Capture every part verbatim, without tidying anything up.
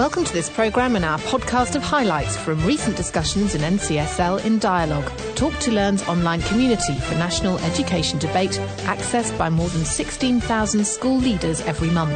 Welcome to this programme and our podcast of highlights from recent discussions in N C S L in Dialogue, Talk to Learn's online community for national education debate, accessed by more than sixteen thousand school leaders every month.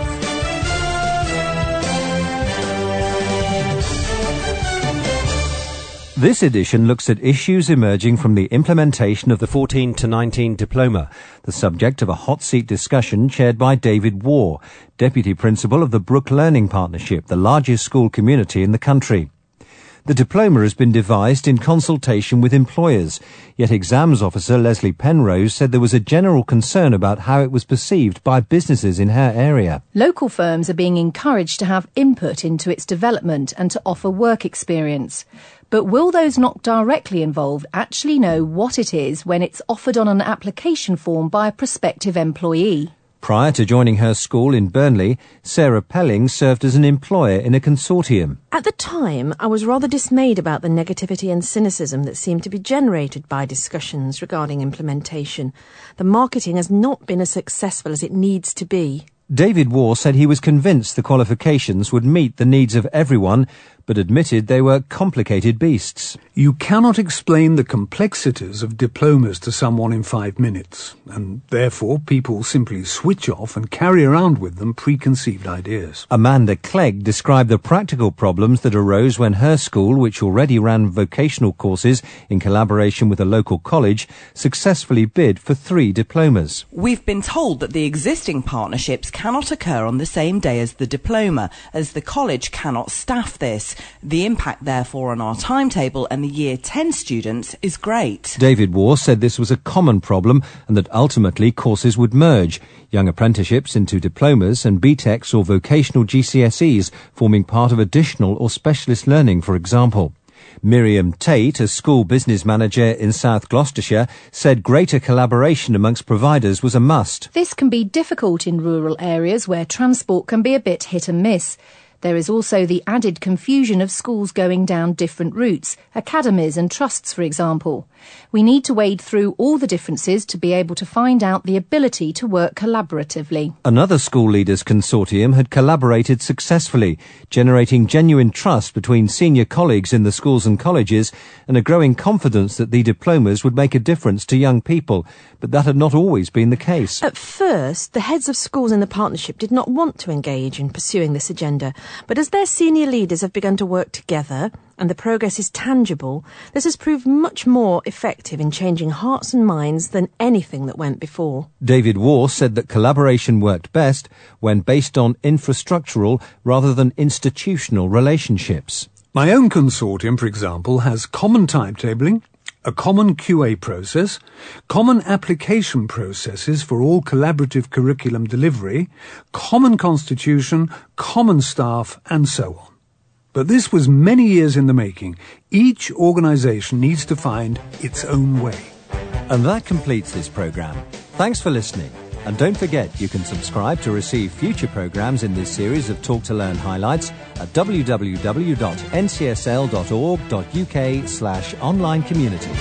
This edition looks at issues emerging from the implementation of the fourteen to nineteen diploma, the subject of a hot seat discussion chaired by David Waugh, Deputy Principal of the Brook Learning Partnership, the largest school community in the country. The diploma has been devised in consultation with employers, yet exams officer Leslie Penrose said there was a general concern about how it was perceived by businesses in her area. Local firms are being encouraged to have input into its development and to offer work experience. But will those not directly involved actually know what it is when it's offered on an application form by a prospective employee? Prior to joining her school in Burnley, Sarah Pelling served as an employer in a consortium. At the time, I was rather dismayed about the negativity and cynicism that seemed to be generated by discussions regarding implementation. The marketing has not been as successful as it needs to be. David Waugh said he was convinced the qualifications would meet the needs of everyone, but admitted they were complicated beasts. You cannot explain the complexities of diplomas to someone in five minutes, and therefore people simply switch off and carry around with them preconceived ideas. Amanda Clegg described the practical problems that arose when her school, which already ran vocational courses in collaboration with a local college, successfully bid for three diplomas. We've been told that the existing partnerships cannot occur on the same day as the diploma, as the college cannot staff this. The impact, therefore, on our timetable and the Year ten students is great. David Waugh said this was a common problem and that ultimately courses would merge, young apprenticeships into diplomas and B TECs or vocational G C S Es forming part of additional or specialist learning, for example. Miriam Tate, a school business manager in South Gloucestershire, said greater collaboration amongst providers was a must. This can be difficult in rural areas where transport can be a bit hit and miss. There is also the added confusion of schools going down different routes, academies and trusts, for example. We need to wade through all the differences to be able to find out the ability to work collaboratively. Another school leaders consortium had collaborated successfully, generating genuine trust between senior colleagues in the schools and colleges and a growing confidence that the diplomas would make a difference to young people, but that had not always been the case. At first, the heads of schools in the partnership did not want to engage in pursuing this agenda, but as their senior leaders have begun to work together and the progress is tangible, this has proved much more effective in changing hearts and minds than anything that went before. David Waugh said that collaboration worked best when based on infrastructural rather than institutional relationships. My own consortium, for example, has common timetabling, a common Q A process, common application processes for all collaborative curriculum delivery, common constitution, common staff, and so on. But this was many years in the making. Each organisation needs to find its own way. And that completes this programme. Thanks for listening. And don't forget you can subscribe to receive future programmes in this series of Talk to Learn highlights at w w w dot n c s l dot org dot u k slash online communities.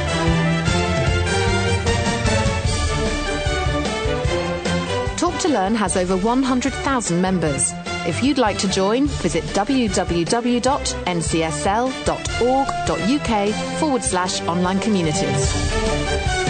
Talk to Learn has over one hundred thousand members. If you'd like to join, visit w w w dot n c s l dot org dot u k forward slash online communities.